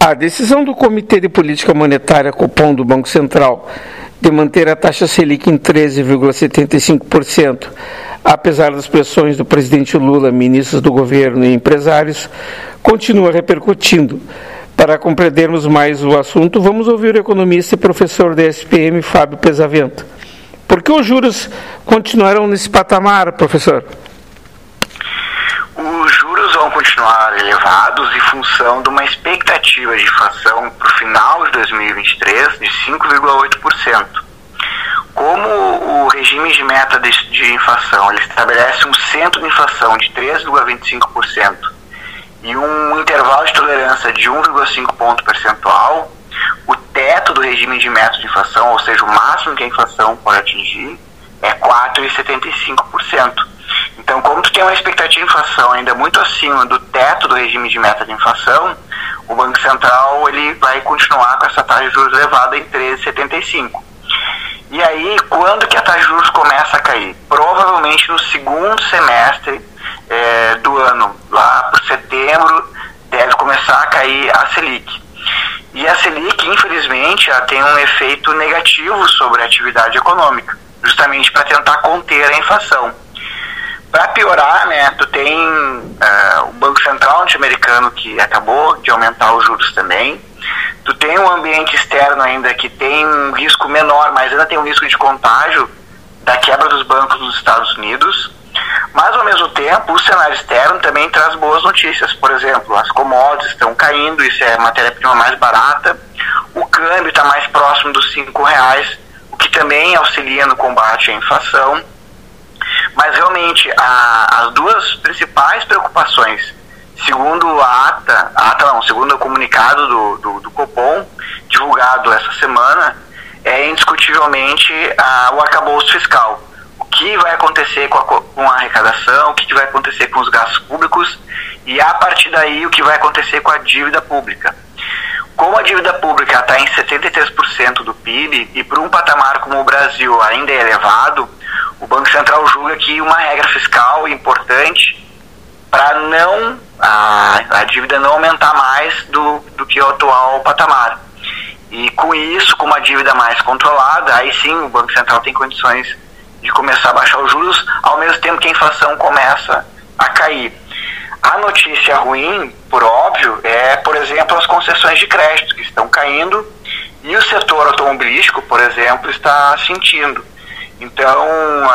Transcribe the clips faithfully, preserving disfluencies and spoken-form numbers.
A decisão do Comitê de Política Monetária Copom do Banco Central de manter a taxa Selic em treze vírgula setenta e cinco por cento, apesar das pressões do presidente Lula, ministros do governo e empresários, continua repercutindo. Para compreendermos mais o assunto, vamos ouvir o economista e professor da S P M, Fábio Pesavento. Por que os juros continuarão nesse patamar, professor? Os juros vão continuar elevados em função de uma expectativa de inflação para o final de dois mil e vinte e três de cinco vírgula oito por cento. Como o regime de meta de, de inflação ele estabelece um centro de inflação de três vírgula vinte e cinco por cento e um intervalo de tolerância de um vírgula cinco ponto percentual, o teto do regime de meta de inflação, ou seja, o máximo que a inflação pode atingir, é quatro vírgula setenta e cinco por cento. Então, como tu tem uma expectativa de inflação ainda muito acima do teto do regime de meta de inflação, o Banco Central ele vai continuar com essa taxa de juros elevada em treze vírgula setenta e cinco por cento. E aí, quando que a taxa de juros começa a cair? Provavelmente no segundo semestre é, do ano, lá por setembro, deve começar a cair a Selic. E a Selic, infelizmente, ela tem um efeito negativo sobre a atividade econômica, justamente para tentar conter a inflação. Para piorar, né, tu tem uh, o Banco Central norte-americano que acabou de aumentar os juros também. Tu tem um ambiente externo ainda que tem um risco menor, mas ainda tem um risco de contágio da quebra dos bancos nos Estados Unidos. Mas, ao mesmo tempo, o cenário externo também traz boas notícias. Por exemplo, as commodities estão caindo, isso é a matéria-prima mais barata. O câmbio está mais próximo dos cinco reais, o que também auxilia no combate à inflação. Mas realmente a, as duas principais preocupações, segundo a ata, a ata não, segundo o comunicado do, do, do Copom, divulgado essa semana, é indiscutivelmente a, o arcabouço fiscal. O que vai acontecer com a, com a arrecadação, o que vai acontecer com os gastos públicos e a partir daí o que vai acontecer com a dívida pública. Como a dívida pública está em setenta e três por cento do P I B e por um patamar como o Brasil ainda é elevado, o Banco Central julga que uma regra fiscal importante para não a, a dívida não aumentar mais do, do que o atual patamar. E com isso, com uma dívida mais controlada, aí sim o Banco Central tem condições de começar a baixar os juros, ao mesmo tempo que a inflação começa a cair. A notícia ruim, por óbvio, é, por exemplo, as concessões de crédito que estão caindo e o setor automobilístico, por exemplo, está sentindo. Então,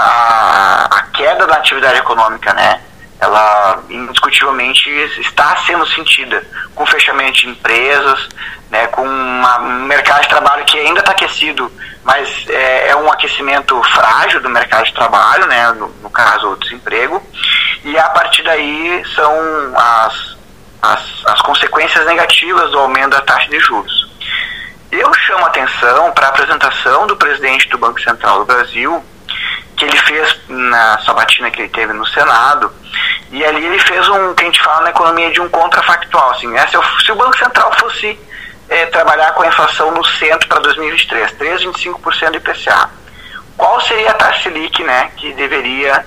a, a queda da atividade econômica, né, ela indiscutivelmente está sendo sentida com fechamento de empresas, né, com uma, um mercado de trabalho que ainda está aquecido, mas é, é um aquecimento frágil do mercado de trabalho, né, no, no caso o desemprego, e a partir daí são as, as, as consequências negativas do aumento da taxa de juros. Eu chamo a atenção para a apresentação do presidente do Banco Central do Brasil, que ele fez na sabatina que ele teve no Senado, e ali ele fez um, que a gente fala na economia, de um contrafactual. Assim, né? se, eu, se o Banco Central fosse é, trabalhar com a inflação no centro para dois mil e vinte e três, três vírgula vinte e cinco por cento do I P C A, qual seria a taxa Selic, né, que deveria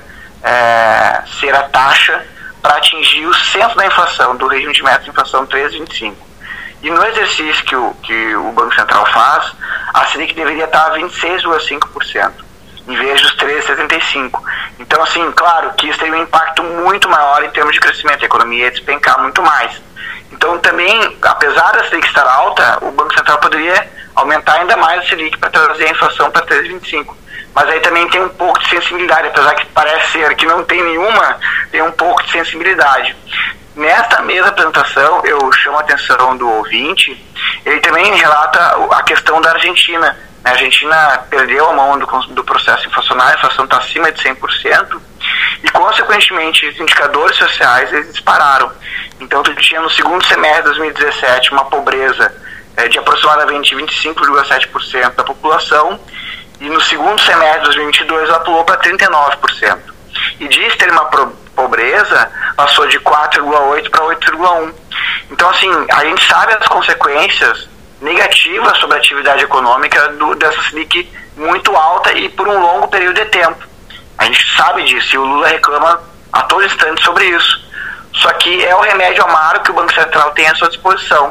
é, ser a taxa para atingir o centro da inflação, do regime de meta de inflação três vírgula vinte e cinco por cento? E no exercício que o, que o Banco Central faz, a Selic deveria estar a vinte e seis vírgula cinco por cento, em vez dos treze vírgula setenta e cinco por cento. Então, assim, claro que isso teria um impacto muito maior em termos de crescimento, a economia ia despencar muito mais. Então, também, apesar da Selic estar alta, o Banco Central poderia aumentar ainda mais a Selic para trazer a inflação para treze vírgula vinte e cinco por cento. Mas aí também tem um pouco de sensibilidade, apesar que parece ser que não tem nenhuma, tem um pouco de sensibilidade. Nesta mesma apresentação, eu chamo a atenção do ouvinte, ele também relata a questão da Argentina. A Argentina perdeu a mão do, do processo inflacionário, a inflação está acima de cem por cento, e consequentemente os indicadores sociais eles dispararam. Então tu tinha no segundo semestre de dois mil e dezessete uma pobreza é, de aproximadamente vinte e cinco vírgula sete por cento da população, e no segundo semestre de dois mil e vinte e dois ela pulou para trinta e nove por cento. E de extrema pobreza passou de quatro vírgula oito por cento para oito vírgula um por cento. Então, assim, a gente sabe as consequências negativas sobre a atividade econômica do, dessa Selic muito alta e por um longo período de tempo. A gente sabe disso e o Lula reclama a todo instante sobre isso. Só que é o remédio amargo que o Banco Central tem à sua disposição.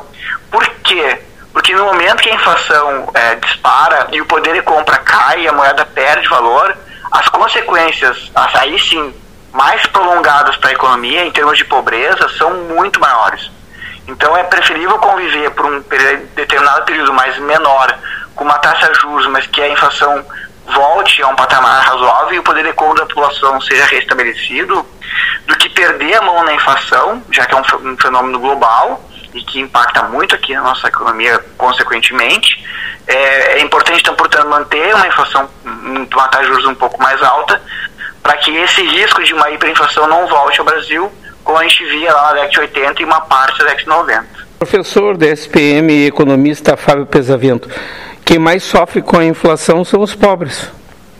Por quê? Porque no momento que a inflação é, dispara e o poder de compra cai e a moeda perde valor, as consequências, aí sim, mais prolongadas para a economia, em termos de pobreza, são muito maiores. Então é preferível conviver por um determinado período mais menor, com uma taxa de juros, mas que a inflação volte a um patamar razoável e o poder de compra da população seja restabelecido, do que perder a mão na inflação, já que é um fenômeno global e que impacta muito aqui na nossa economia consequentemente. É, é importante, então, portanto, manter uma inflação, uma taxa de juros um pouco mais alta, para que esse risco de uma hiperinflação não volte ao Brasil, como a gente via lá na década de oitenta e uma parte da década de noventa. Professor da S P M e economista Fábio Pesavento, quem mais sofre com a inflação são os pobres.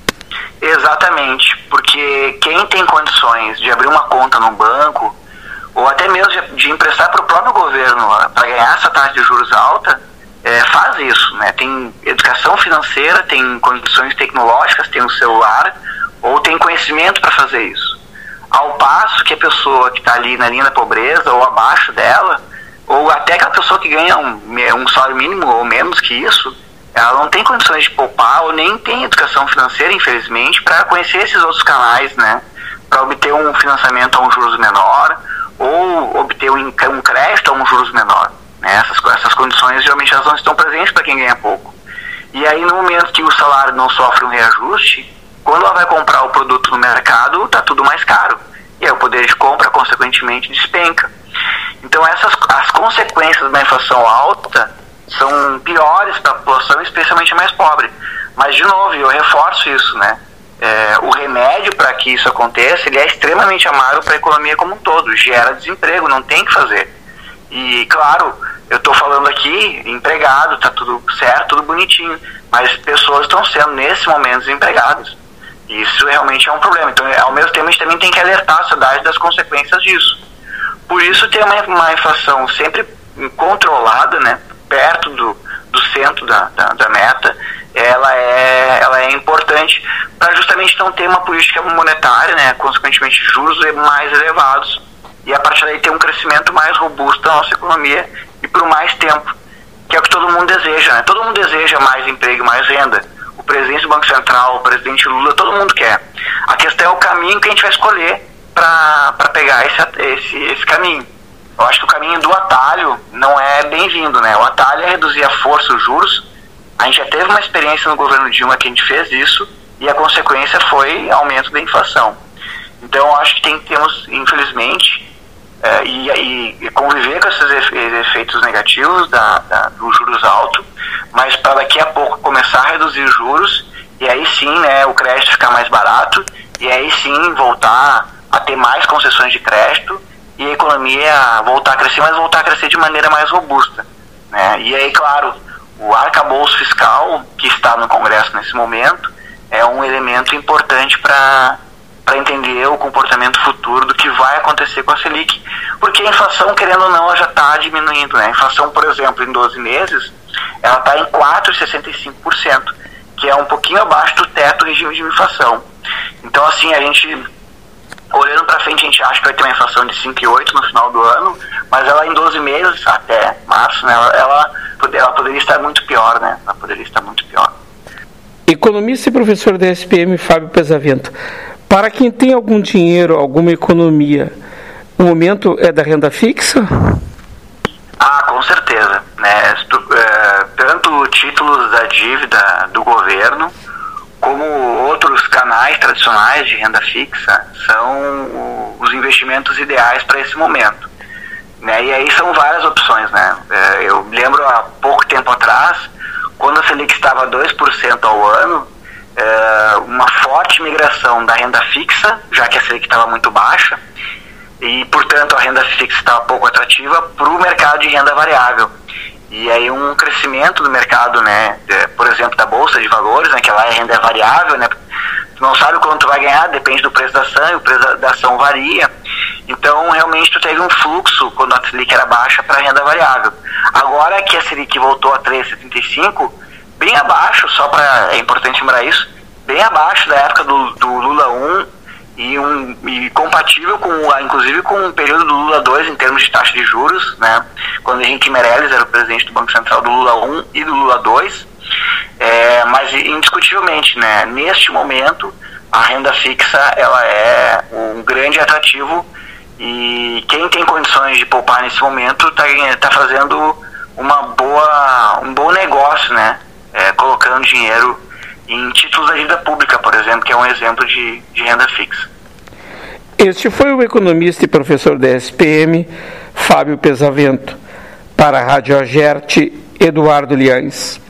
Exatamente, porque quem tem condições de abrir uma conta no banco, ou até mesmo de, de emprestar para o próprio governo para ganhar essa taxa de juros alta, é, faz isso, né? Tem educação financeira, tem condições tecnológicas, tem um celular, ou tem conhecimento para fazer isso. Ao passo que a pessoa que está ali na linha da pobreza ou abaixo dela, ou até aquela pessoa que ganha um, um salário mínimo ou menos que isso, ela não tem condições de poupar ou nem tem educação financeira, infelizmente, para conhecer esses outros canais, né? Para obter um financiamento a um juros menor ou obter um, um crédito a um juros menor. Né? Essas, essas condições geralmente elas não estão presentes para quem ganha pouco. E aí, no momento que o salário não sofre um reajuste, quando ela vai comprar o produto no mercado, está tudo mais caro. E aí o poder de compra, consequentemente, despenca. Então, essas, as consequências da inflação alta são piores para a população, especialmente a mais pobre. Mas, de novo, eu reforço isso, né? É, o remédio para que isso aconteça, ele é extremamente amargo para a economia como um todo. Gera desemprego, não tem que fazer. E, claro, eu estou falando aqui, empregado, está tudo certo, tudo bonitinho. Mas pessoas estão sendo, nesse momento, desempregadas. Isso realmente é um problema. Então, ao mesmo tempo, a gente também tem que alertar a sociedade das consequências disso. Por isso, ter uma, uma inflação sempre controlada, né, perto do, do centro da, da, da meta, ela é, ela é importante para justamente não ter uma política monetária, né, consequentemente juros mais elevados, e a partir daí ter um crescimento mais robusto da nossa economia e por mais tempo, que é o que todo mundo deseja. Né? Todo mundo deseja mais emprego, mais renda. O presidente do Banco Central, o presidente Lula, todo mundo quer. A questão é o caminho que a gente vai escolher para pegar esse, esse, esse caminho. Eu acho que o caminho do atalho não é bem-vindo, né? O atalho é reduzir a força, os juros. A gente já teve uma experiência no governo Dilma que a gente fez isso e a consequência foi aumento da inflação. Então, eu acho que tem, temos, infelizmente, é, e, e conviver com esses efeitos negativos da, da, dos juros altos, mas para daqui a pouco começar a reduzir os juros e aí sim, né, o crédito ficar mais barato e aí sim voltar a ter mais concessões de crédito e a economia voltar a crescer, mas voltar a crescer de maneira mais robusta. Né? E aí, claro, o arcabouço fiscal que está no Congresso nesse momento é um elemento importante para para entender o comportamento futuro do que vai acontecer com a Selic, porque a inflação, querendo ou não, ela já está diminuindo. Né? A inflação, por exemplo, em doze meses, ela está em quatro vírgula sessenta e cinco por cento, que é um pouquinho abaixo do teto do regime de inflação. Então, assim, a gente, olhando para frente, a gente acha que vai ter uma inflação de cinco vírgula oito por cento no final do ano, mas ela em doze meses, até março, né, ela, ela, ela poderia estar muito pior, né? Ela poderia estar muito pior. Economista e professor da S P M, Fábio Pesavento. Para quem tem algum dinheiro, alguma economia, o momento é da renda fixa? Ah, com certeza. Né? Tanto títulos da dívida do governo, como outros canais tradicionais de renda fixa, são os investimentos ideais para esse momento. Né? E aí são várias opções. Né? Eu lembro há pouco tempo atrás, quando a Selic estava a dois por cento ao ano, uma forte migração da renda fixa, já que a Selic estava muito baixa, e, portanto, a renda fixa estava pouco atrativa para o mercado de renda variável. E aí um crescimento do mercado, né, de, por exemplo, da Bolsa de Valores, né, que lá é renda variável, né, tu não sabe quanto tu vai ganhar, depende do preço da ação, e o preço da, da ação varia. Então, realmente, tu teve um fluxo, quando a Selic era baixa, para a renda variável. Agora que a Selic voltou a três vírgula setenta e cinco, bem abaixo, só para, é importante lembrar isso, bem abaixo da época do, do Lula um e, um, e compatível com, inclusive, com o período do Lula dois em termos de taxa de juros, né, quando Henrique Meirelles era o presidente do Banco Central do Lula um e do Lula dois, é, mas indiscutivelmente, né, neste momento a renda fixa ela é um grande atrativo e quem tem condições de poupar nesse momento está tá fazendo uma boa, um bom negócio, né, é, colocando dinheiro em títulos da dívida pública, por exemplo, que é um exemplo de, de renda fixa. Este foi o economista e professor da S P M, Fábio Pesavento. Para a Rádio Agerte, Eduardo Liães.